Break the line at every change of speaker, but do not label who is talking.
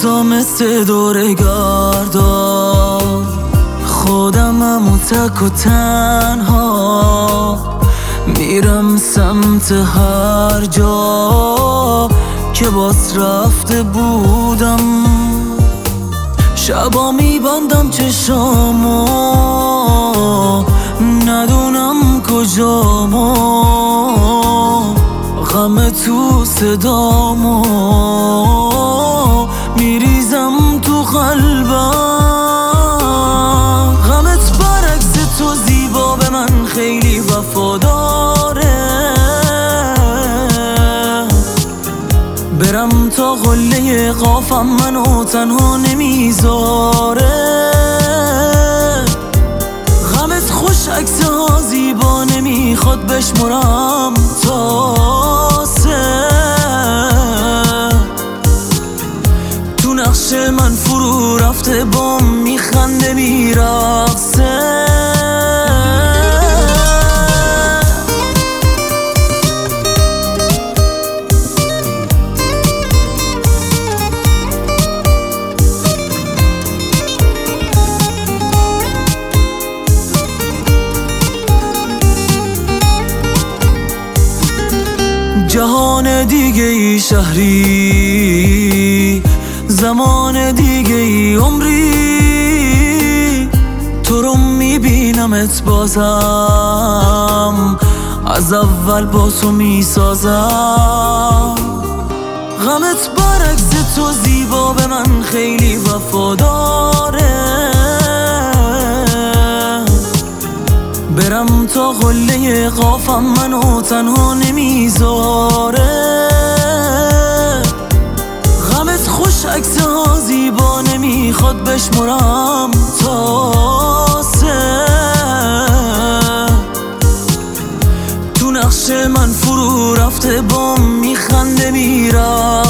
روزا مثل دوره گردان خودمم و تک و تنها میرم سمت هر جا که باز رفته بودم. شبا میبندم چشامو ندونم کجامو، غم تو صدامو میریزم تو قلبم. غمت برعکس تو زیبا به من خیلی وفاداره، برم تا قله قافم منو تنها نمیذاره. غمت خوش عکس ها زیبا نمیخواد بشمرم تا سه، تو نقش من فرو رفته بام میخنده میرقصه. جهان دیگه ای شهری، زمان دیگه ای عمری، تو رو میبینمت بازم، از اول با تو میسازم. غمت برعکس تو زیبا به من خیلی وفاداره، برم تا قله قافم منو تنها نمیذاره. غمت خوش عکس ها زیبا نمیخواد بشمرم تا سه، تو نقش من فرو رفته بام میخنده میرم.